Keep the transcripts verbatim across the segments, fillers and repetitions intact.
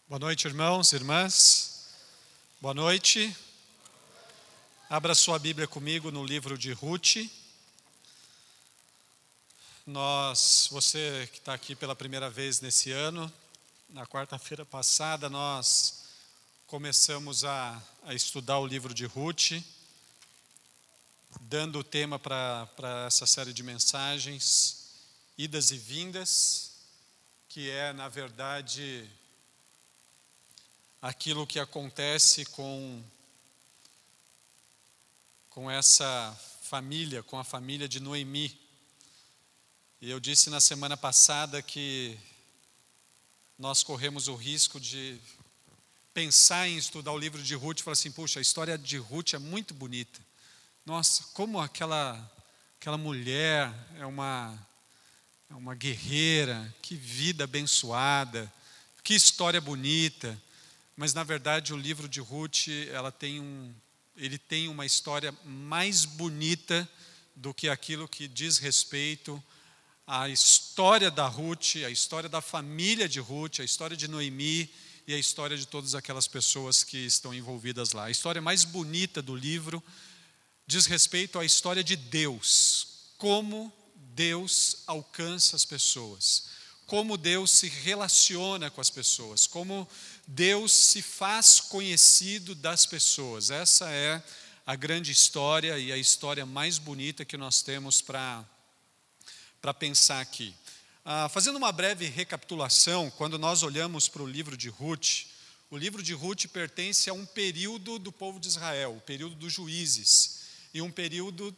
Boa noite, irmãos e irmãs. Boa noite. Abra sua Bíblia comigo no livro de Ruth. Nós, você que está aqui pela primeira vez nesse ano, na quarta-feira passada nós começamos a, a estudar o livro de Ruth, dando o tema para essa série de mensagens, idas e vindas, que é, na verdade, aquilo que acontece com, com essa família, com a família de Noemi. E eu disse na semana passada que nós corremos o risco de pensar em estudar o livro de Ruth e falar assim, puxa, a história de Ruth é muito bonita. Nossa, como aquela, aquela mulher é uma, é uma guerreira, que vida abençoada, que história bonita. Mas, na verdade, o livro de Ruth, ela tem um, ele tem uma história mais bonita do que aquilo que diz respeito à história da Ruth, a história da família de Ruth, a história de Noemi e a história de todas aquelas pessoas que estão envolvidas lá. A história mais bonita do livro diz respeito à história de Deus, como Deus alcança as pessoas, como Deus se relaciona com as pessoas, como Deus se faz conhecido das pessoas. Essa é a grande história e a história mais bonita que nós temos para para pensar aqui. Ah, fazendo uma breve recapitulação, quando nós olhamos para o livro de Ruth, o livro de Ruth pertence a um período do povo de Israel, o período dos juízes, e um período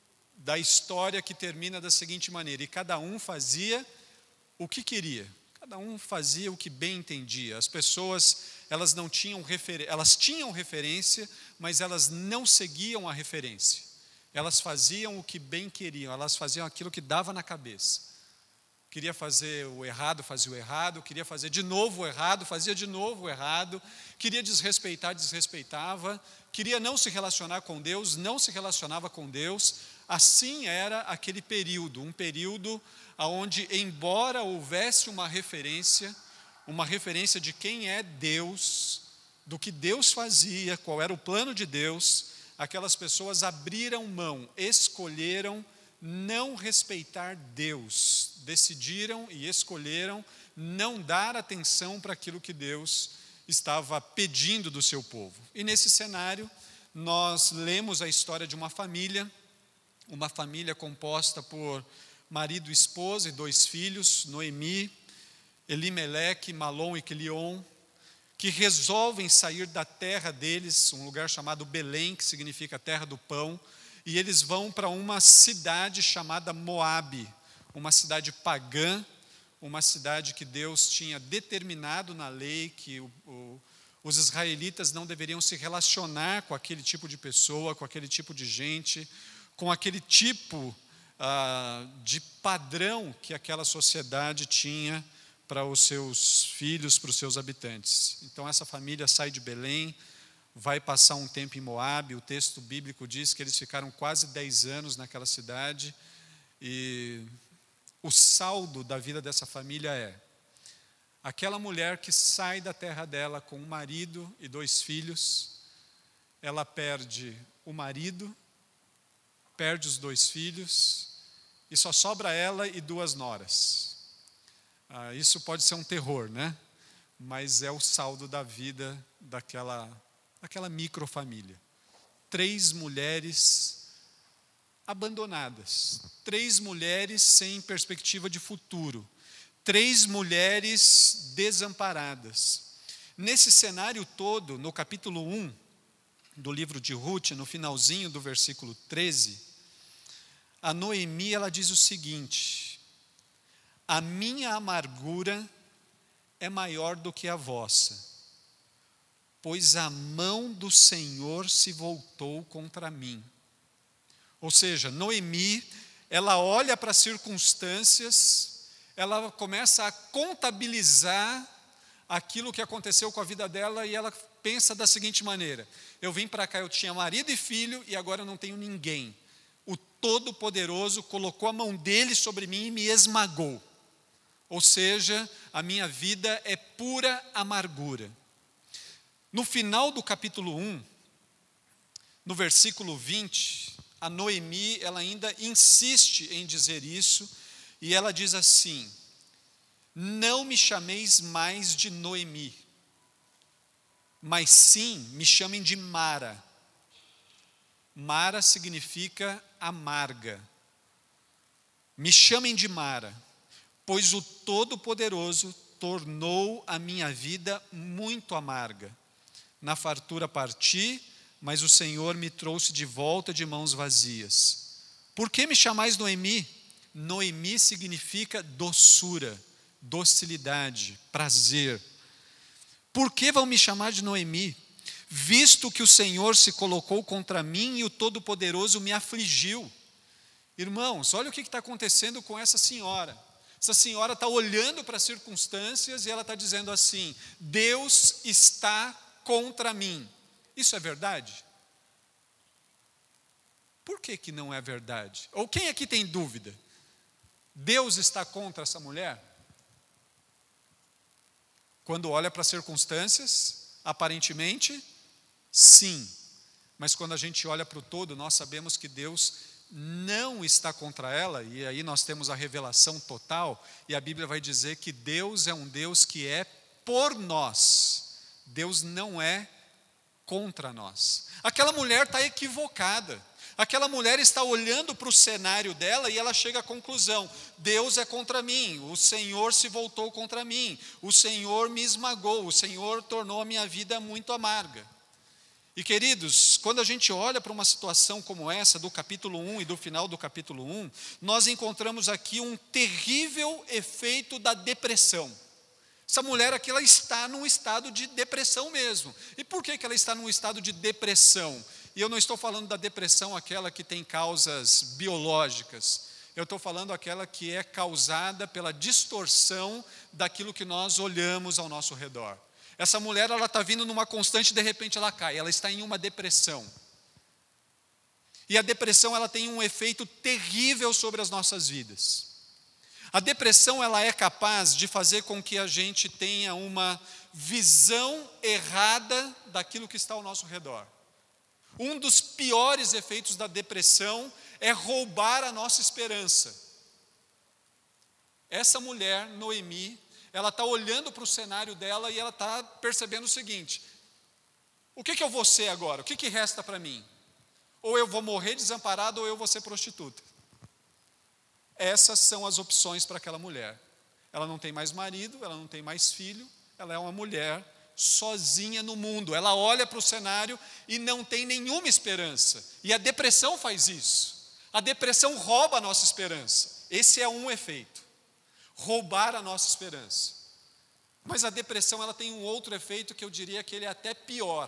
da história que termina da seguinte maneira: e cada um fazia o que queria, cada um fazia o que bem entendia. As pessoas, elas não tinham refer... elas tinham referência, mas elas não seguiam a referência. Elas faziam o que bem queriam, elas faziam aquilo que dava na cabeça. Queria fazer o errado, fazia o errado, queria fazer de novo o errado, fazia de novo o errado, queria desrespeitar, desrespeitava, queria não se relacionar com Deus, não se relacionava com Deus. Assim era aquele período, um período onde, embora houvesse uma referência, uma referência de quem é Deus, do que Deus fazia, qual era o plano de Deus, aquelas pessoas abriram mão, escolheram não respeitar Deus, decidiram e escolheram não dar atenção para aquilo que Deus estava pedindo do seu povo. E nesse cenário, nós lemos a história de uma família, uma família composta por marido, esposa e dois filhos, Noemi, Elimeleque, Malom e Quilion, que resolvem sair da terra deles, um lugar chamado Belém, que significa terra do pão, e eles vão para uma cidade chamada Moabe, uma cidade pagã, uma cidade que Deus tinha determinado na lei que o, o, os israelitas não deveriam se relacionar com aquele tipo de pessoa, com aquele tipo de gente, com aquele tipo ah, de padrão que aquela sociedade tinha para os seus filhos, para os seus habitantes. Então essa família sai de Belém, vai passar um tempo em Moabe. O texto bíblico diz que eles ficaram quase dez anos naquela cidade, e o saldo da vida dessa família é aquela mulher que sai da terra dela com um marido e dois filhos, ela perde o marido, perde os dois filhos, e só sobra ela e duas noras. Ah, isso pode ser um terror, né? Mas é o saldo da vida daquela, daquela microfamília. Três mulheres abandonadas, três mulheres sem perspectiva de futuro, três mulheres desamparadas. Nesse cenário todo, no capítulo um do livro de Ruth, no finalzinho do versículo treze, a Noemi, ela diz o seguinte: a minha amargura é maior do que a vossa, pois a mão do Senhor se voltou contra mim. Ou seja, Noemi, ela olha para as circunstâncias, ela começa a contabilizar aquilo que aconteceu com a vida dela, e ela pensa da seguinte maneira: eu vim para cá, eu tinha marido e filho, e agora eu não tenho ninguém. O Todo-Poderoso colocou a mão dele sobre mim e me esmagou. Ou seja, a minha vida é pura amargura. No final do capítulo um, no versículo vinte, a Noemi, ela ainda insiste em dizer isso, e ela diz assim: não me chameis mais de Noemi, mas sim me chamem de Mara. Mara significa amarga. Me chamem de Mara, pois o Todo-Poderoso tornou a minha vida muito amarga. Na fartura parti, mas o Senhor me trouxe de volta de mãos vazias. Por que me chamais Noemi? Noemi significa doçura, docilidade, prazer. Por que vão me chamar de Noemi? Visto que o Senhor se colocou contra mim e o Todo-Poderoso me afligiu. Irmãos, olha o que está acontecendo com essa senhora. Essa senhora está olhando para as circunstâncias e ela está dizendo assim: Deus está contra mim. Isso é verdade? Por que que não é verdade? Ou quem aqui tem dúvida? Deus está contra essa mulher? Quando olha para as circunstâncias, aparentemente, sim. Mas quando a gente olha para o todo, nós sabemos que Deus não está contra ela, e aí nós temos a revelação total, e a Bíblia vai dizer que Deus é um Deus que é por nós. Deus não é contra nós. Aquela mulher está equivocada. Aquela mulher está olhando para o cenário dela e ela chega à conclusão: Deus é contra mim, o Senhor se voltou contra mim, o Senhor me esmagou, o Senhor tornou a minha vida muito amarga. E queridos, quando a gente olha para uma situação como essa, do capítulo um e do final do capítulo um, nós encontramos aqui um terrível efeito da depressão. Essa mulher aqui, ela está num estado de depressão mesmo. E por que que ela está num estado de depressão? E eu não estou falando da depressão aquela que tem causas biológicas. Eu estou falando aquela que é causada pela distorção daquilo que nós olhamos ao nosso redor. Essa mulher, ela está vindo numa constante, de repente ela cai, ela está em uma depressão. E a depressão, ela tem um efeito terrível sobre as nossas vidas. A depressão, ela é capaz de fazer com que a gente tenha uma visão errada daquilo que está ao nosso redor. Um dos piores efeitos da depressão é roubar a nossa esperança. Essa mulher, Noemi, ela está olhando para o cenário dela e ela está percebendo o seguinte: o que que eu vou ser agora? O que que resta para mim? Ou eu vou morrer desamparado ou eu vou ser prostituta. Essas são as opções para aquela mulher. Ela não tem mais marido, ela não tem mais filho, ela é uma mulher sozinha no mundo. Ela olha para o cenário e não tem nenhuma esperança. E a depressão faz isso. A depressão rouba a nossa esperança. Esse é um efeito. Roubar a nossa esperança. Mas a depressão, ela tem um outro efeito que eu diria que ele é até pior.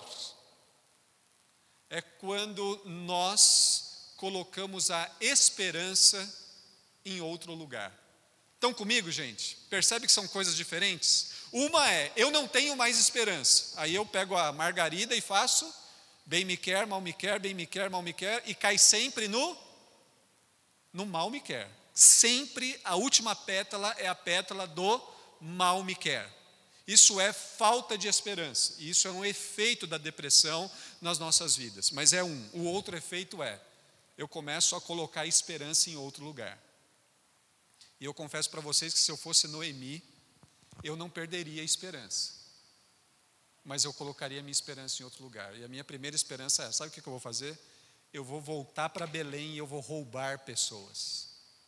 É quando nós colocamos a esperança em outro lugar. Estão comigo, gente? Percebe que são coisas diferentes? Uma é: eu não tenho mais esperança. Aí eu pego a margarida e faço bem me quer, mal me quer, bem me quer, mal me quer, e cai sempre no, no mal me quer. Sempre a última pétala é a pétala do mal me quer. Isso é falta de esperança. E isso é um efeito da depressão nas nossas vidas. Mas é um. O outro efeito é: eu começo a colocar a esperança em outro lugar. E eu confesso para vocês que se eu fosse Noemi, eu não perderia a esperança. Mas eu colocaria a minha esperança em outro lugar. E a minha primeira esperança é: sabe o que eu vou fazer? Eu vou voltar para Belém e eu vou roubar pessoas.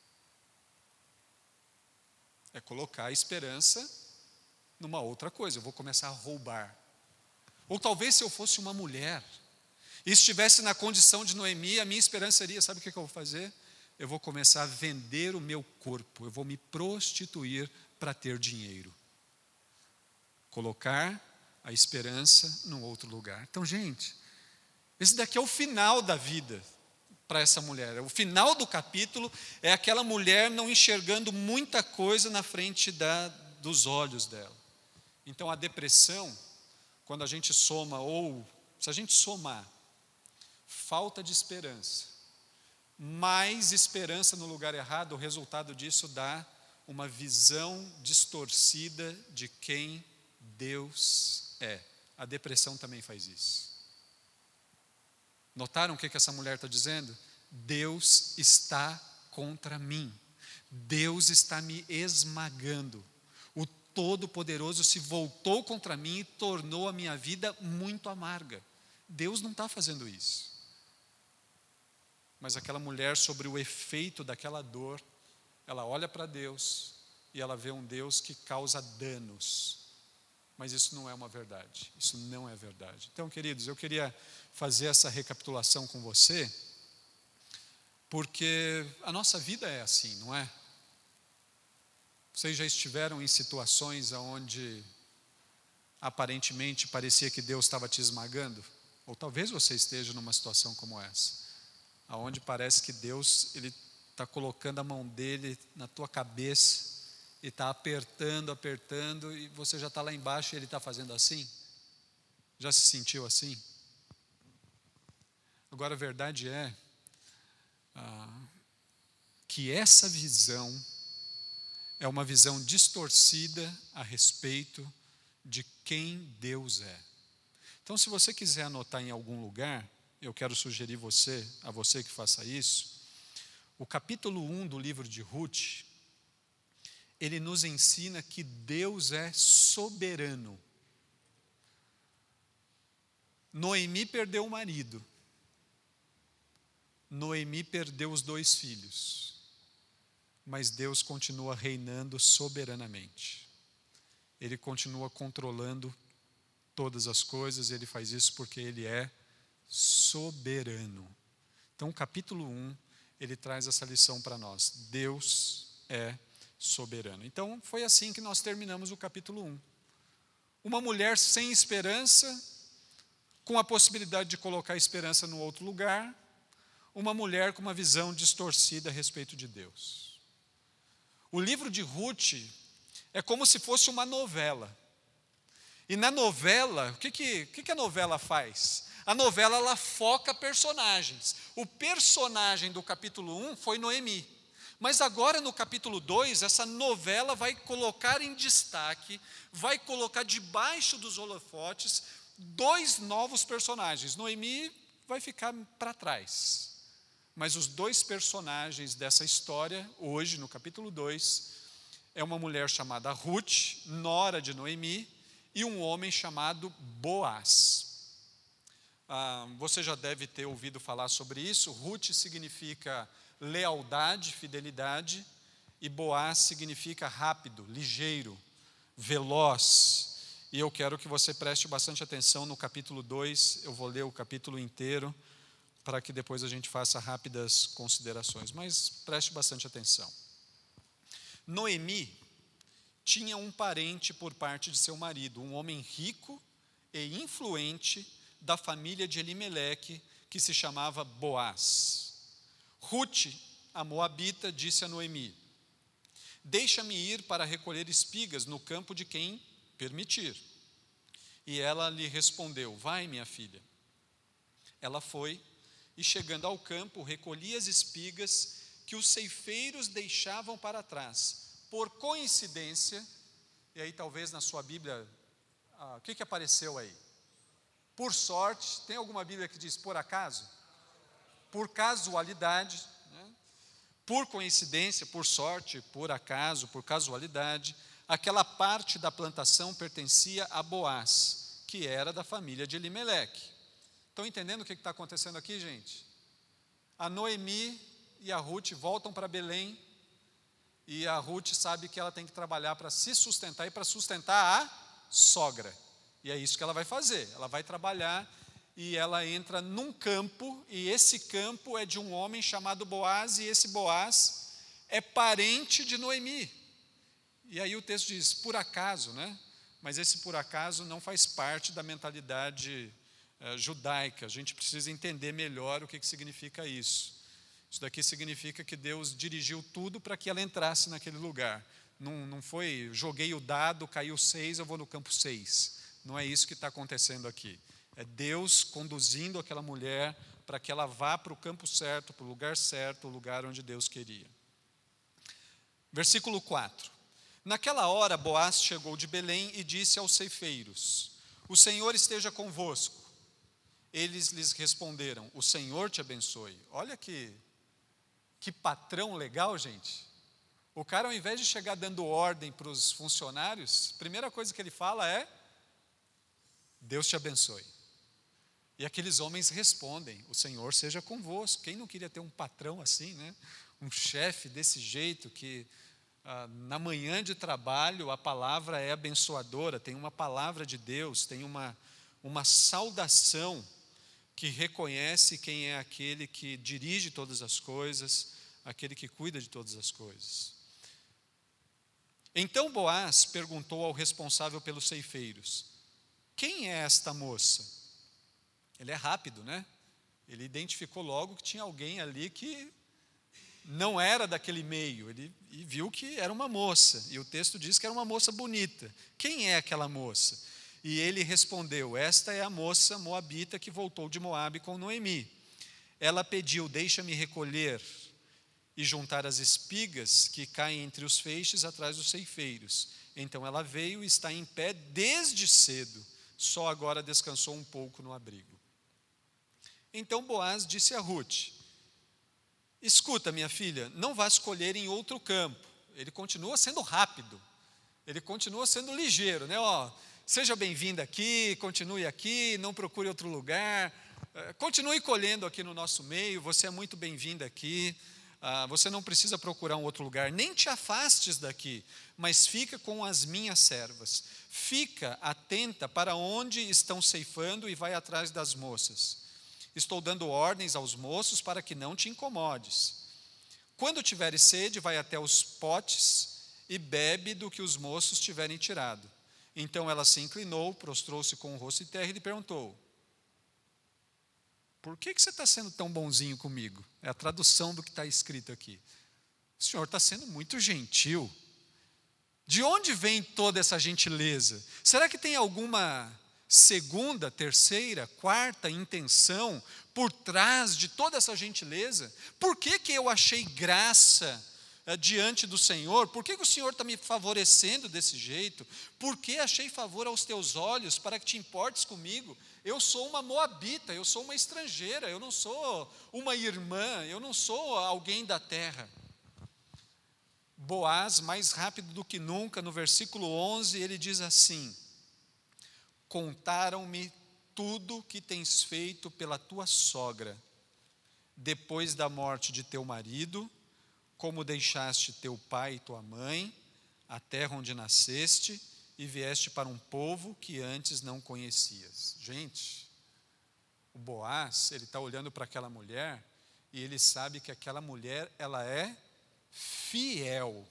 É colocar a esperança numa outra coisa. Eu vou começar a roubar. Ou talvez se eu fosse uma mulher e estivesse na condição de Noemi, a minha esperança seria: sabe o que eu vou fazer? Eu vou começar a vender o meu corpo. Eu vou me prostituir para ter dinheiro. Colocar a esperança num outro lugar. Então, gente, esse daqui é o final da vida para essa mulher. O final do capítulo é aquela mulher não enxergando muita coisa na frente da, dos olhos dela. Então a depressão, quando a gente soma, ou se a gente somar falta de esperança, mais esperança no lugar errado, o resultado disso dá uma visão distorcida de quem Deus é. A depressão também faz isso. Notaram o que essa mulher está dizendo? Deus está contra mim. Deus está me esmagando. O Todo-Poderoso se voltou contra mim e tornou a minha vida muito amarga. Deus não está fazendo isso. Mas aquela mulher, sobre o efeito daquela dor, ela olha para Deus e ela vê um Deus que causa danos. Mas isso não é uma verdade. Isso não é verdade. Então, queridos, eu queria fazer essa recapitulação com você, porque a nossa vida é assim, não é? Vocês já estiveram em situações onde aparentemente parecia que Deus estava te esmagando? Ou talvez você esteja numa situação como essa, onde parece que Deus ele está colocando a mão dele na tua cabeça e está apertando, apertando, e você já está lá embaixo e ele está fazendo assim? Já se sentiu assim? Agora a verdade é ah, que essa visão é uma visão distorcida a respeito de quem Deus é. Então, se você quiser anotar em algum lugar, eu quero sugerir você, a você que faça isso, o capítulo um do livro de Ruth, ele nos ensina que Deus é soberano. Noemi perdeu o marido. Noemi perdeu os dois filhos. Mas Deus continua reinando soberanamente. Ele continua controlando todas as coisas, ele faz isso porque ele é soberano. Então, o capítulo um, ele traz essa lição para nós. Deus é soberano. Então, foi assim que nós terminamos o capítulo um. Uma mulher sem esperança, com a possibilidade de colocar a esperança no outro lugar, uma mulher com uma visão distorcida a respeito de Deus. O livro de Ruth é como se fosse uma novela. E na novela, o que, que, o que, que a novela faz? A novela ela foca personagens. O personagem do capítulo um foi Noemi. Mas agora no capítulo dois, essa novela vai colocar em destaque, vai colocar debaixo dos holofotes dois novos personagens. Noemi vai ficar para trás. Mas os dois personagens dessa história, hoje no capítulo dois, é uma mulher chamada Ruth, nora de Noemi, e um homem chamado Boaz. Ah, você já deve ter ouvido falar sobre isso. Ruth significa lealdade, fidelidade, e Boaz significa rápido, ligeiro, veloz. E eu quero que você preste bastante atenção no capítulo dois, eu vou ler o capítulo inteiro, para que depois a gente faça rápidas considerações, mas preste bastante atenção. Noemi tinha um parente por parte de seu marido, um homem rico e influente da família de Elimeleque, que se chamava Boaz. Ruth, a moabita, disse a Noemi: deixa-me ir para recolher espigas no campo de quem permitir. E ela lhe respondeu: vai, minha filha. Ela foi, e chegando ao campo, recolhia as espigas que os ceifeiros deixavam para trás. Por coincidência, e aí talvez na sua Bíblia, ah, o que, que apareceu aí? Por sorte, tem alguma Bíblia que diz por acaso? Por casualidade, né? Por coincidência, por sorte, por acaso, por casualidade, aquela parte da plantação pertencia a Boaz, que era da família de Elimeleque. Estão entendendo o que está acontecendo aqui, gente? A Noemi e a Ruth voltam para Belém, e a Ruth sabe que ela tem que trabalhar para se sustentar e para sustentar a sogra. E é isso que ela vai fazer. Ela vai trabalhar e ela entra num campo, e esse campo é de um homem chamado Boaz, e esse Boaz é parente de Noemi. E aí o texto diz, por acaso, né? Mas esse por acaso não faz parte da mentalidade eh, judaica. A gente precisa entender melhor o que, que significa isso. Isso daqui significa que Deus dirigiu tudo para que ela entrasse naquele lugar. Não, não foi, joguei o dado, caiu seis, eu vou no campo seis. Não é isso que está acontecendo aqui. É Deus conduzindo aquela mulher para que ela vá para o campo certo, para o lugar certo, o lugar onde Deus queria. Versículo quatro. Naquela hora, Boaz chegou de Belém e disse aos ceifeiros: o Senhor esteja convosco. Eles lhes responderam: o Senhor te abençoe. Olha que, que patrão legal, gente. O cara, ao invés de chegar dando ordem para os funcionários, a primeira coisa que ele fala é: Deus te abençoe. E aqueles homens respondem: o Senhor seja convosco. Quem não queria ter um patrão assim, né? Um chefe desse jeito, que ah, na manhã de trabalho a palavra é abençoadora, tem uma palavra de Deus, tem uma, uma saudação que reconhece quem é aquele que dirige todas as coisas, aquele que cuida de todas as coisas. Então Boaz perguntou ao responsável pelos ceifeiros: quem é esta moça? Ele é rápido, né? Ele identificou logo que tinha alguém ali que não era daquele meio. Ele e viu que era uma moça, e o texto diz que era uma moça bonita. Quem é aquela moça? E ele respondeu: esta é a moça moabita que voltou de Moabe com Noemi. Ela pediu: deixa-me recolher e juntar as espigas que caem entre os feixes atrás dos ceifeiros. Então ela veio e está em pé desde cedo, só agora descansou um pouco no abrigo. Então Boaz disse a Ruth: escuta, minha filha, não vá escolher em outro campo. Ele continua sendo rápido, ele continua sendo ligeiro, né? Ó, seja bem-vinda aqui, continue aqui, não procure outro lugar, continue colhendo aqui no nosso meio, você é muito bem-vinda aqui. Ah, você não precisa procurar um outro lugar, nem te afastes daqui, mas fica com as minhas servas. Fica atenta para onde estão ceifando e vai atrás das moças. Estou dando ordens aos moços para que não te incomodes. Quando tiveres sede, vai até os potes e bebe do que os moços tiverem tirado. Então ela se inclinou, prostrou-se com o rosto em terra e lhe perguntou: por que, que você está sendo tão bonzinho comigo? É a tradução do que está escrito aqui. O senhor está sendo muito gentil. De onde vem toda essa gentileza? Será que tem alguma segunda, terceira, quarta intenção por trás de toda essa gentileza? Por que, que eu achei graça eh, diante do Senhor? Por que, que o Senhor está me favorecendo desse jeito? Por que achei favor aos teus olhos para que te importes comigo? Eu sou uma moabita, eu sou uma estrangeira, eu não sou uma irmã, eu não sou alguém da terra. Boaz, mais rápido do que nunca, no versículo onze, ele diz assim: contaram-me tudo que tens feito pela tua sogra, depois da morte de teu marido, como deixaste teu pai e tua mãe, a terra onde nasceste, e vieste para um povo que antes não conhecias. Gente, o Boaz, ele está olhando para aquela mulher, e ele sabe que aquela mulher, ela é fiel.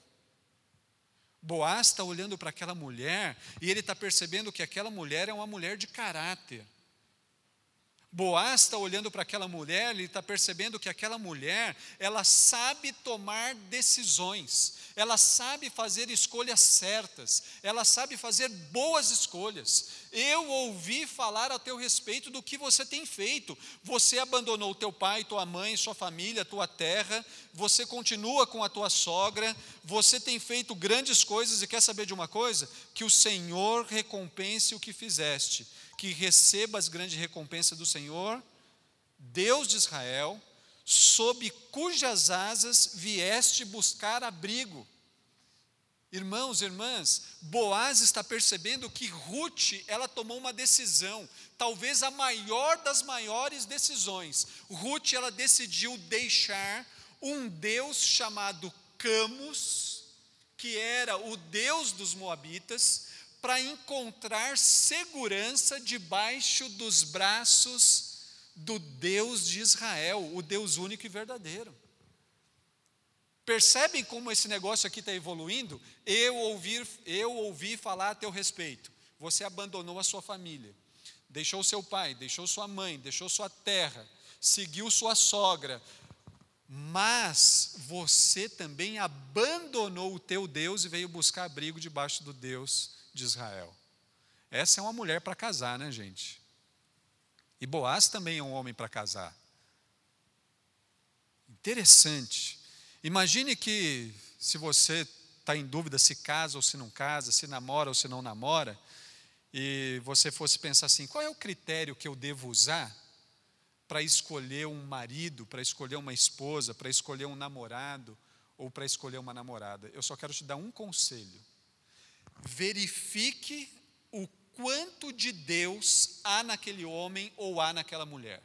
Boaz está olhando para aquela mulher, e ele está percebendo que aquela mulher é uma mulher de caráter. Boaz está olhando para aquela mulher, ele está percebendo que aquela mulher, ela sabe tomar decisões, ela sabe fazer escolhas certas, ela sabe fazer boas escolhas. Eu ouvi falar a teu respeito do que você tem feito. Você abandonou teu pai, tua mãe, sua família, tua terra, você continua com a tua sogra, você tem feito grandes coisas, e quer saber de uma coisa? Que o Senhor recompense o que fizeste, que receba as grandes recompensas do Senhor, Deus de Israel, sob cujas asas vieste buscar abrigo. Irmãos, irmãs, Boaz está percebendo que Ruth, ela tomou uma decisão, talvez a maior das maiores decisões. Ruth, ela decidiu deixar um Deus chamado Camus, que era o Deus dos Moabitas, para encontrar segurança debaixo dos braços do Deus de Israel, o Deus único e verdadeiro. Percebem como esse negócio aqui está evoluindo? Eu ouvi, eu ouvi falar a teu respeito. Você abandonou a sua família, deixou seu pai, deixou sua mãe, deixou sua terra, seguiu sua sogra, mas você também abandonou o teu Deus e veio buscar abrigo debaixo do Deus de Israel. Essa é uma mulher para casar, né, gente? E Boaz também é um homem para casar. Interessante. Imagine que, se você está em dúvida se casa ou se não casa, se namora ou se não namora, e você fosse pensar assim, qual é o critério que eu devo usar para escolher um marido, para escolher uma esposa, para escolher um namorado ou para escolher uma namorada? Eu só quero te dar um conselho. Verifique o quanto de Deus há naquele homem ou há naquela mulher.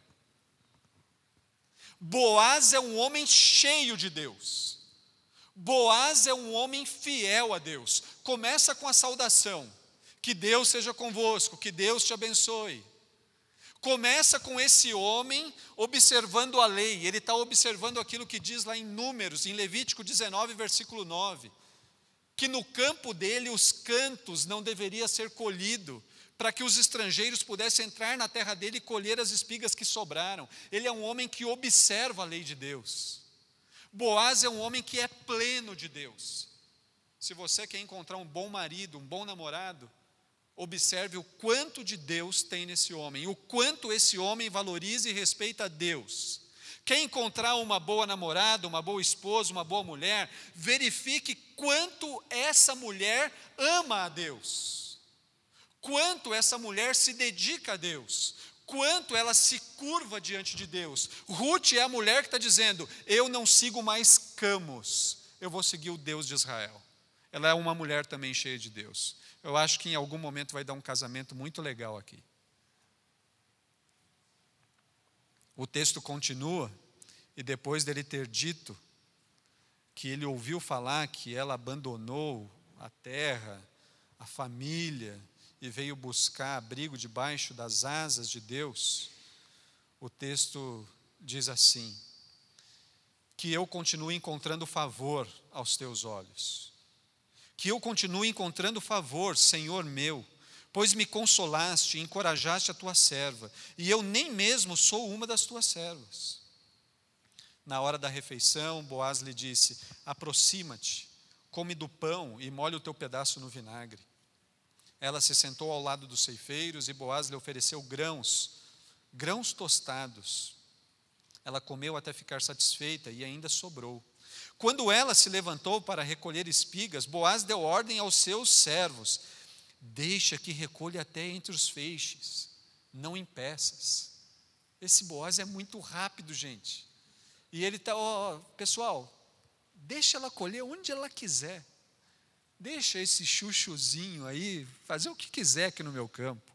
Boaz é um homem cheio de Deus. Boaz é um homem fiel a Deus. Começa com a saudação. Que Deus seja convosco, que Deus te abençoe. Começa com esse homem observando a lei. Ele está observando aquilo que diz lá em Números, em Levítico dezenove, versículo nove. Que no campo dele os cantos não deveriam ser colhidos, para que os estrangeiros pudessem entrar na terra dele e colher as espigas que sobraram. Ele é um homem que observa a lei de Deus. Boaz é um homem que é pleno de Deus. Se você quer encontrar um bom marido, um bom namorado, observe o quanto de Deus tem nesse homem, o quanto esse homem valoriza e respeita a Deus. Quer encontrar uma boa namorada, uma boa esposa, uma boa mulher, verifique quanto essa mulher ama a Deus, quanto essa mulher se dedica a Deus, quanto ela se curva diante de Deus. Ruth é a mulher que está dizendo, eu não sigo mais Camos, eu vou seguir o Deus de Israel. Ela é uma mulher também cheia de Deus. Eu acho que em algum momento vai dar um casamento muito legal aqui. O texto continua, e depois dele ter dito que ele ouviu falar que ela abandonou a terra, a família, e veio buscar abrigo debaixo das asas de Deus, o texto diz assim, que eu continue encontrando favor aos teus olhos, que eu continue encontrando favor, Senhor meu, pois me consolaste e encorajaste a tua serva, e eu nem mesmo sou uma das tuas servas. Na hora da refeição, Boaz lhe disse, aproxima-te, come do pão e molhe o teu pedaço no vinagre. Ela se sentou ao lado dos ceifeiros e Boaz lhe ofereceu grãos, grãos tostados. Ela comeu até ficar satisfeita e ainda sobrou. Quando ela se levantou para recolher espigas, Boaz deu ordem aos seus servos, deixa que recolha até entre os feixes, não em peças. Esse Boaz é muito rápido, gente. E ele está, ó, pessoal, deixa ela colher onde ela quiser. Deixa esse chuchuzinho aí fazer o que quiser aqui no meu campo.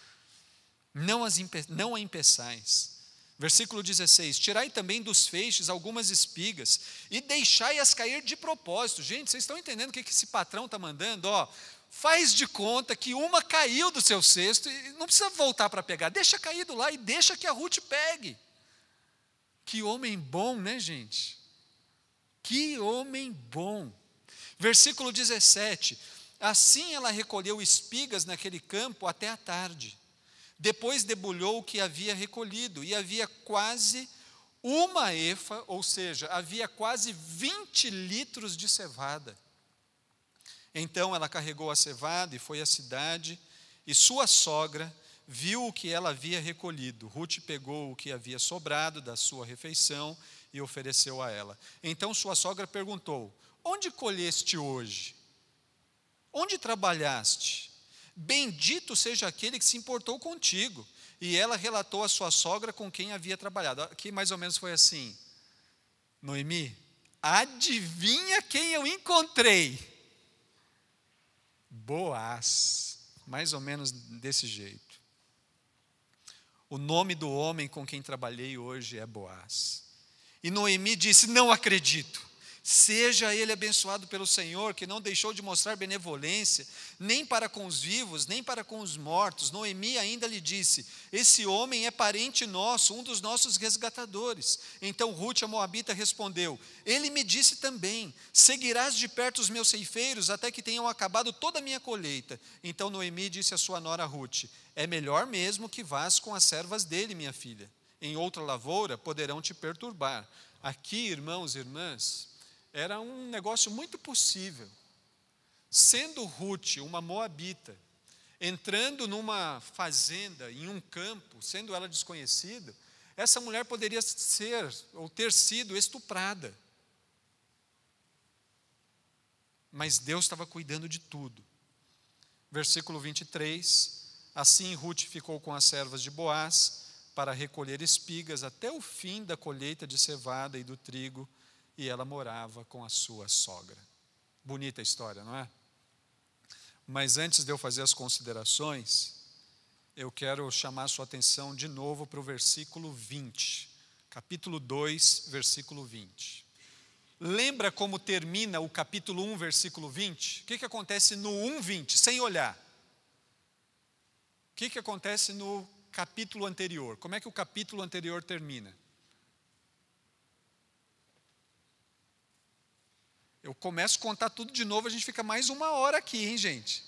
Não, as impe, não a impeçais. Versículo dezesseis, tirai também dos feixes algumas espigas e deixai-as cair de propósito. Gente, vocês estão entendendo o que esse patrão está mandando? Ó, faz de conta que uma caiu do seu cesto e não precisa voltar para pegar. Deixa caído lá e deixa que a Ruth pegue. Que homem bom, né, gente? Que homem bom. Versículo dezessete, assim ela recolheu espigas naquele campo até a tarde. Depois debulhou o que havia recolhido, e havia quase uma efa, ou seja, havia quase vinte litros de cevada. Então ela carregou a cevada e foi à cidade, e sua sogra viu o que ela havia recolhido. Ruth pegou o que havia sobrado da sua refeição e ofereceu a ela. Então sua sogra perguntou, onde colheste hoje? Onde trabalhaste? Bendito seja aquele que se importou contigo. E ela relatou a sua sogra com quem havia trabalhado. Aqui mais ou menos foi assim, Noemi, adivinha quem eu encontrei? Boaz, mais ou menos desse jeito. O nome do homem com quem trabalhei hoje é Boaz. E Noemi disse, não acredito. Seja ele abençoado pelo Senhor, que não deixou de mostrar benevolência, nem para com os vivos, nem para com os mortos. Noemi ainda lhe disse, esse homem é parente nosso, um dos nossos resgatadores. Então Ruth, a moabita, respondeu, ele me disse também, seguirás de perto os meus ceifeiros, até que tenham acabado toda a minha colheita. Então Noemi disse à sua nora Ruth, é melhor mesmo que vás com as servas dele, minha filha. Em outra lavoura poderão te perturbar. Aqui, irmãos e irmãs, era um negócio muito possível. Sendo Ruth uma moabita, entrando numa fazenda, em um campo, sendo ela desconhecida, essa mulher poderia ser ou ter sido estuprada. mas Deus estava cuidando de tudo. Versículo vinte e três, assim Ruth ficou com as servas de Boaz para recolher espigas até o fim da colheita de cevada e do trigo, e ela morava com a sua sogra. Bonita a história, não é? Mas antes de eu fazer as considerações, eu quero chamar a sua atenção de novo para o versículo vinte, capítulo dois, versículo vinte. Lembra como termina o capítulo um, versículo vinte? O que, que acontece no um, vinte, sem olhar? O que, que acontece no capítulo anterior? Como é que o capítulo anterior termina? Eu começo a contar tudo de novo, a gente fica mais uma hora aqui, hein, gente?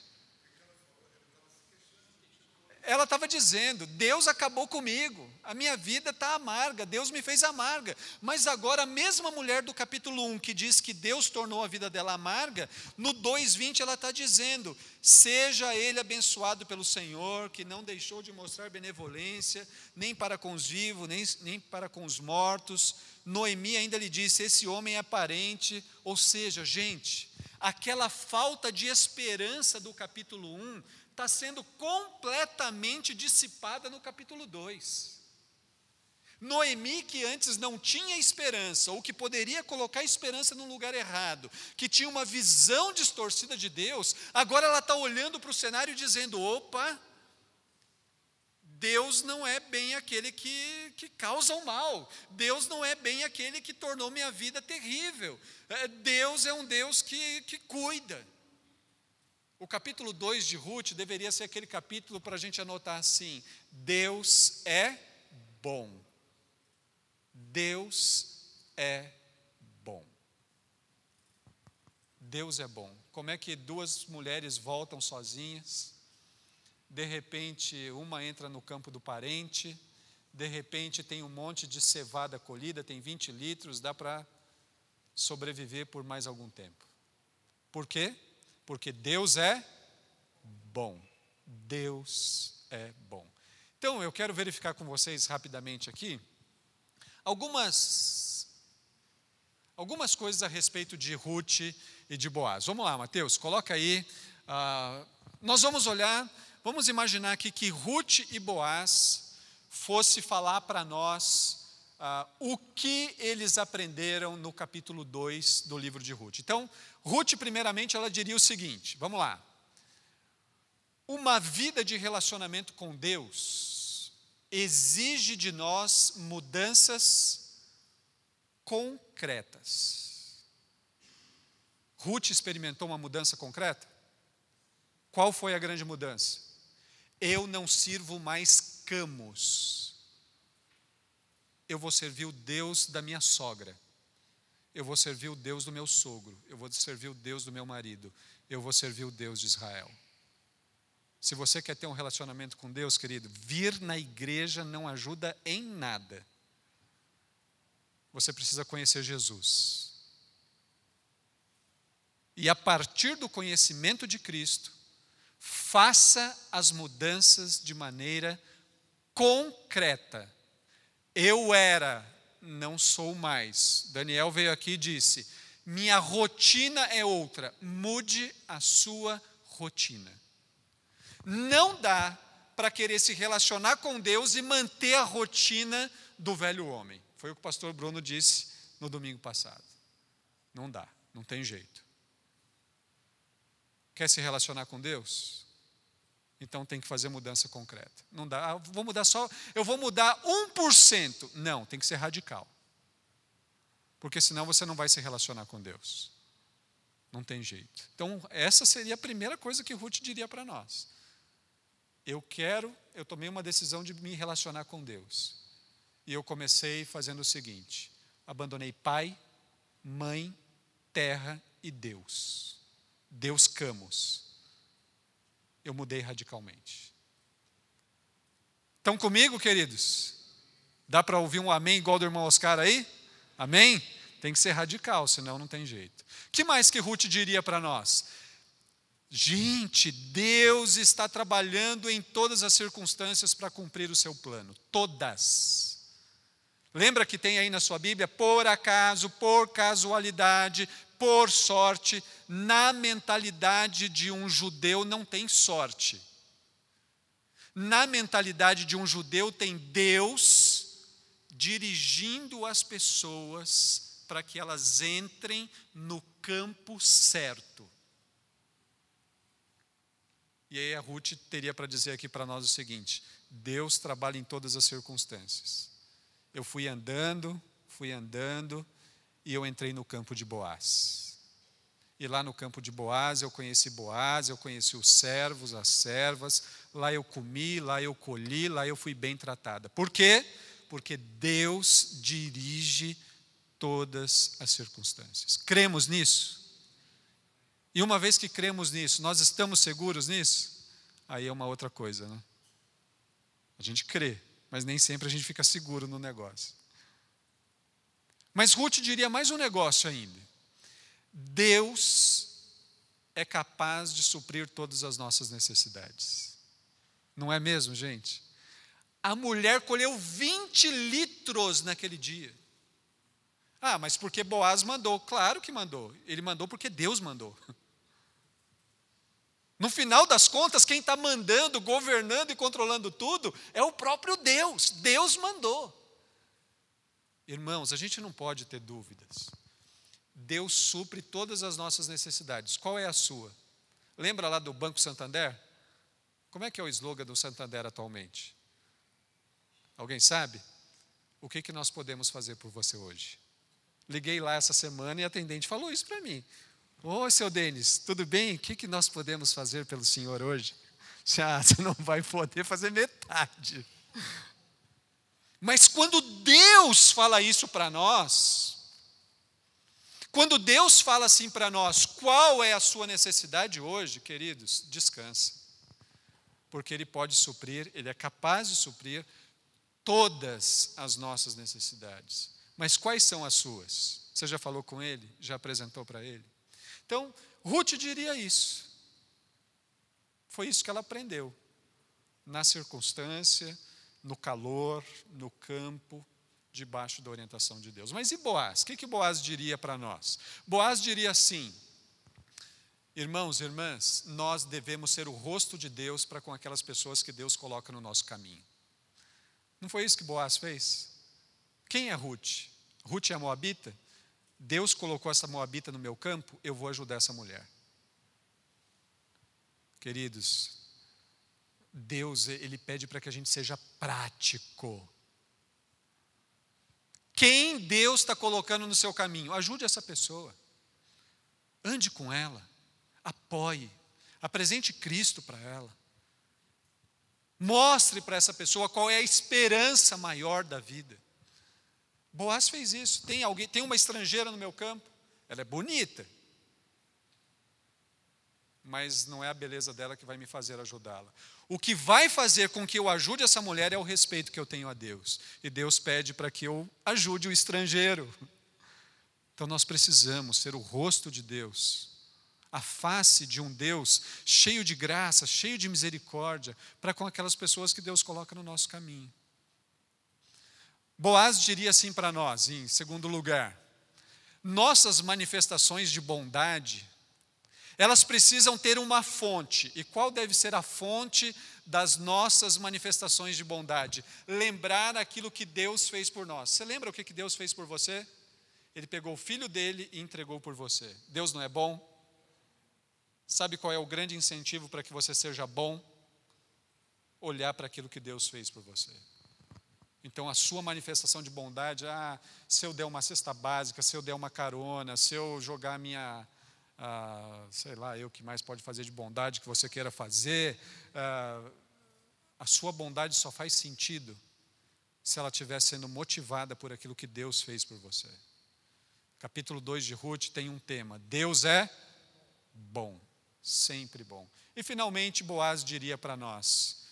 Ela estava dizendo, Deus acabou comigo, a minha vida está amarga, Deus me fez amarga. Mas agora a mesma mulher do capítulo um, que diz que Deus tornou a vida dela amarga, no dois, vinte ela está dizendo, seja ele abençoado pelo Senhor, que não deixou de mostrar benevolência, nem para com os vivos, nem, nem para com os mortos. Noemi ainda lhe disse, esse homem é parente. Ou seja, gente, aquela falta de esperança do capítulo um, está sendo completamente dissipada no capítulo dois. Noemi, que antes não tinha esperança, ou que poderia colocar a esperança num lugar errado, que tinha uma visão distorcida de Deus, agora ela está olhando para o cenário e dizendo, opa, Deus não é bem aquele que, que causa o mal, Deus não é bem aquele que tornou minha vida terrível, Deus é um Deus que, que cuida. O capítulo dois de Ruth deveria ser aquele capítulo para a gente anotar assim, Deus é bom. Deus é bom. Deus é bom. Como é que duas mulheres voltam sozinhas, de repente uma entra no campo do parente, de repente tem um monte de cevada colhida, tem vinte litros, dá para sobreviver por mais algum tempo. Por quê? Porque Deus é bom. Deus é bom. Então, eu quero verificar com vocês rapidamente aqui algumas, algumas coisas a respeito de Ruth e de Boaz. Vamos lá, Mateus, coloca aí. Uh, nós vamos olhar, vamos imaginar aqui que Ruth e Boaz fosse falar para nós Uh, o que eles aprenderam no capítulo dois do livro de Ruth. Então, Ruth, primeiramente, ela diria o seguinte, vamos lá. Uma vida de relacionamento com Deus exige de nós mudanças concretas. Ruth experimentou uma mudança concreta? Qual foi a grande mudança? Eu não sirvo mais camos. Eu vou servir o Deus da minha sogra, eu vou servir o Deus do meu sogro, eu vou servir o Deus do meu marido, eu vou servir o Deus de Israel. Se você quer ter um relacionamento com Deus, querido, vir na igreja não ajuda em nada. Você precisa conhecer Jesus. E a partir do conhecimento de Cristo, faça as mudanças de maneira concreta. Eu era, não sou mais. Daniel veio aqui e disse, minha rotina é outra. Mude a sua rotina. Não dá para querer se relacionar com Deus e manter a rotina do velho homem. Foi o que o pastor Bruno disse no domingo passado. Não dá, não tem jeito. Quer se relacionar com Deus? Então tem que fazer mudança concreta. Não dá, ah, vou mudar só, eu vou mudar um por cento. Não, tem que ser radical. Porque senão você não vai se relacionar com Deus. Não tem jeito. Então essa seria a primeira coisa que Ruth diria para nós. Eu quero, eu tomei uma decisão de me relacionar com Deus. E eu comecei fazendo o seguinte, abandonei pai, mãe, terra e Deus. Deus camos. Eu mudei radicalmente. Estão comigo, queridos? Dá para ouvir um amém igual do irmão Oscar aí? Amém? Tem que ser radical, senão não tem jeito. O que mais que Ruth diria para nós? Gente, Deus está trabalhando em todas as circunstâncias para cumprir o seu plano. Todas. Lembra que tem aí na sua Bíblia, por acaso, por casualidade, por sorte. Na mentalidade de um judeu não tem sorte. Na mentalidade de um judeu tem Deus dirigindo as pessoas para que elas entrem no campo certo. E aí a Ruth teria para dizer aqui para nós o seguinte: Deus trabalha em todas as circunstâncias. Eu fui andando, fui andando, e eu entrei no campo de Boaz. E lá no campo de Boaz eu conheci Boaz, eu conheci os servos, as servas, lá eu comi, lá eu colhi, lá eu fui bem tratada. Por quê? Porque Deus dirige todas as circunstâncias. Cremos nisso? E uma vez que cremos nisso, nós estamos seguros nisso? Aí é uma outra coisa, né? A gente crê, mas nem sempre a gente fica seguro no negócio. Mas Ruth diria mais um negócio ainda. Deus é capaz de suprir todas as nossas necessidades. Não é mesmo, gente? A mulher colheu vinte litros naquele dia. Ah, mas porque Boaz mandou? Claro que mandou. Ele mandou porque Deus mandou. No final das contas, quem está mandando, governando e controlando tudo é o próprio Deus. Deus mandou. Irmãos, a gente não pode ter dúvidas. Deus supre todas as nossas necessidades. Qual é a sua? Lembra lá do Banco Santander? Como é que é o slogan do Santander atualmente? Alguém sabe? O que, que nós podemos fazer por você hoje? Liguei lá essa semana e a atendente falou isso para mim. Ô, seu Denis, tudo bem? O que, que nós podemos fazer pelo senhor hoje? Ah, você não vai poder fazer metade. Mas quando Deus fala isso para nós, quando Deus fala assim para nós, qual é a sua necessidade hoje, queridos? Descansa. Porque Ele pode suprir, Ele é capaz de suprir todas as nossas necessidades. Mas quais são as suas? Você já falou com Ele? Já apresentou para Ele? Então, Ruth diria isso. Foi isso que ela aprendeu. Na circunstância, no calor, no campo, debaixo da orientação de Deus. Mas e Boaz? O que, que Boaz diria para nós? Boaz diria assim: irmãos e irmãs, nós devemos ser o rosto de Deus para com aquelas pessoas que Deus coloca no nosso caminho. Não foi isso que Boaz fez? Quem é Ruth? Ruth é a moabita? Deus colocou essa moabita no meu campo, eu vou ajudar essa mulher. Queridos, Deus, Ele pede para que a gente seja prático. Quem Deus está colocando no seu caminho, ajude essa pessoa. Ande com ela, apoie, apresente Cristo para ela. Mostre para essa pessoa qual é a esperança maior da vida. Boaz fez isso. Tem alguém, tem uma estrangeira no meu campo, ela é bonita, mas não é a beleza dela que vai me fazer ajudá-la. O que vai fazer com que eu ajude essa mulher é o respeito que eu tenho a Deus. E Deus pede para que eu ajude o estrangeiro. Então nós precisamos ser o rosto de Deus, a face de um Deus cheio de graça, cheio de misericórdia, para com aquelas pessoas que Deus coloca no nosso caminho. Boaz diria assim para nós, em segundo lugar: nossas manifestações de bondade, elas precisam ter uma fonte. E qual deve ser a fonte das nossas manifestações de bondade? Lembrar aquilo que Deus fez por nós. Você lembra o que Deus fez por você? Ele pegou o filho dele e entregou por você. Deus não é bom? Sabe qual é o grande incentivo para que você seja bom? Olhar para aquilo que Deus fez por você. Então a sua manifestação de bondade, ah, se eu der uma cesta básica, se eu der uma carona, se eu jogar minha, ah, sei lá, eu que mais pode fazer de bondade que você queira fazer, ah, a sua bondade só faz sentido se ela estiver sendo motivada por aquilo que Deus fez por você. Capítulo dois de Ruth tem um tema: Deus é bom, sempre bom. E finalmente Boaz diria para nós: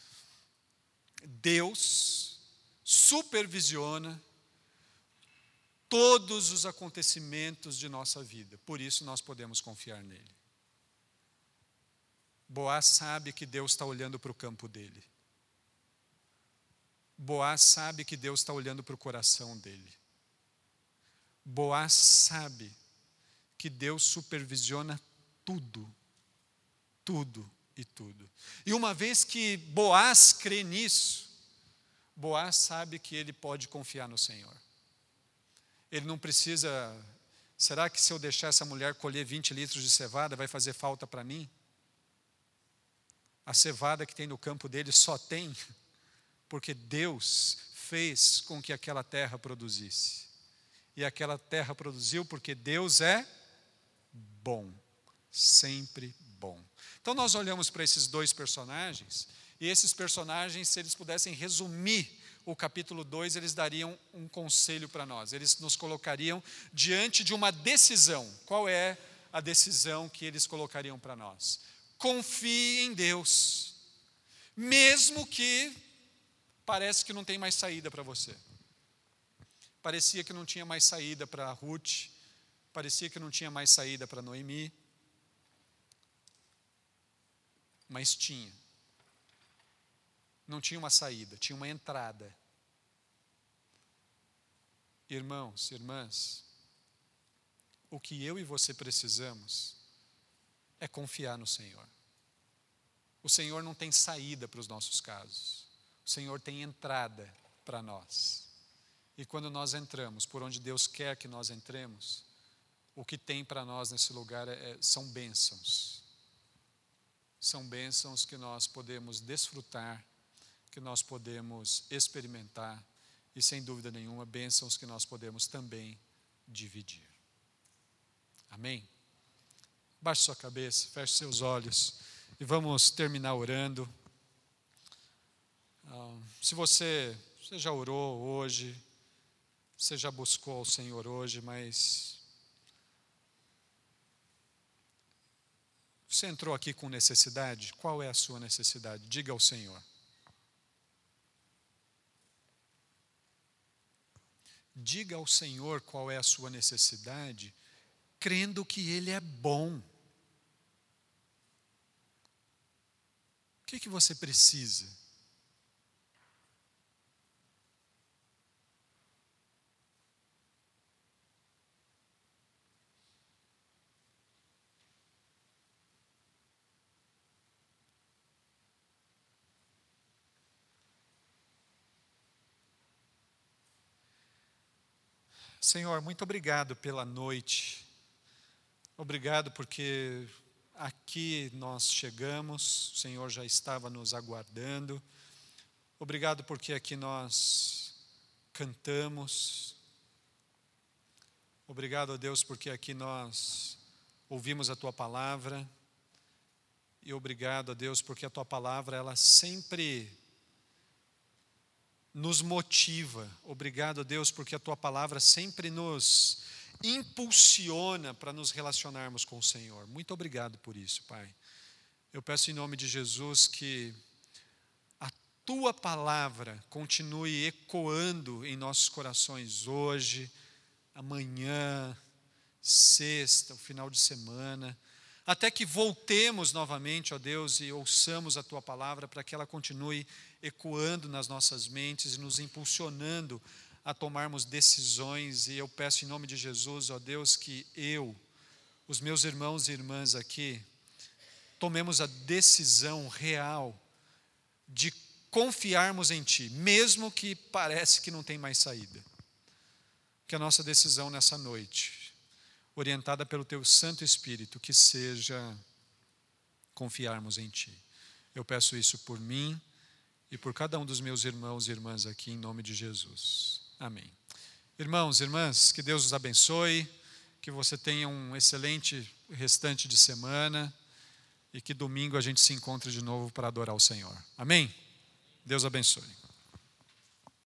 Deus supervisiona todos os acontecimentos de nossa vida, por isso nós podemos confiar nele. Boaz sabe que Deus está olhando para o campo dele. Boaz sabe que Deus está olhando para o coração dele. Boaz sabe que Deus supervisiona tudo, tudo e tudo. E uma vez que Boaz crê nisso, Boaz sabe que ele pode confiar no Senhor. Ele não precisa, será que se eu deixar essa mulher colher vinte litros de cevada, vai fazer falta para mim? A cevada que tem no campo dele só tem porque Deus fez com que aquela terra produzisse. E aquela terra produziu porque Deus é bom, sempre bom. Então nós olhamos para esses dois personagens, e esses personagens, se eles pudessem resumir o capítulo dois, eles dariam um conselho para nós. Eles nos colocariam diante de uma decisão. Qual é a decisão que eles colocariam para nós? Confie em Deus, mesmo que parece que não tem mais saída para você. Parecia que não tinha mais saída para Ruth, parecia que não tinha mais saída para Noemi, mas tinha. Não tinha uma saída, tinha uma entrada. Irmãos, irmãs, o que eu e você precisamos é confiar no Senhor. O Senhor não tem saída para os nossos casos. O Senhor tem entrada para nós. E quando nós entramos, por onde Deus quer que nós entremos, o que tem para nós nesse lugar é, são bênçãos. São bênçãos que nós podemos desfrutar, que nós podemos experimentar, e sem dúvida nenhuma, bênçãos que nós podemos também dividir. Amém? Baixe sua cabeça, feche seus olhos e vamos terminar orando. Ah, se você, você já orou hoje, você já buscou o Senhor hoje, mas você entrou aqui com necessidade, qual é a sua necessidade? Diga ao Senhor. Diga ao Senhor qual é a sua necessidade, crendo que Ele é bom. O que, que você precisa? Senhor, muito obrigado pela noite. Obrigado porque aqui nós chegamos, o Senhor já estava nos aguardando. Obrigado porque aqui nós cantamos. Obrigado a Deus porque aqui nós ouvimos a Tua palavra. E obrigado a Deus porque a Tua palavra, ela sempre nos motiva. Obrigado a Deus porque a Tua palavra sempre nos impulsiona para nos relacionarmos com o Senhor. Muito obrigado por isso, Pai. Eu peço em nome de Jesus que a Tua palavra continue ecoando em nossos corações hoje, amanhã, sexta, o final de semana, até que voltemos novamente, ó Deus, e ouçamos a Tua palavra para que ela continue ecoando nas nossas mentes e nos impulsionando a tomarmos decisões. E eu peço em nome de Jesus, ó Deus, que eu, os meus irmãos e irmãs aqui, tomemos a decisão real de confiarmos em Ti, mesmo que parece que não tem mais saída. Que a nossa decisão nessa noite, orientada pelo Teu Santo Espírito, que seja confiarmos em Ti. Eu peço isso por mim e por cada um dos meus irmãos e irmãs aqui, em nome de Jesus. Amém. Irmãos e irmãs, que Deus os abençoe, que você tenha um excelente restante de semana e que domingo a gente se encontre de novo para adorar o Senhor. Amém? Deus abençoe.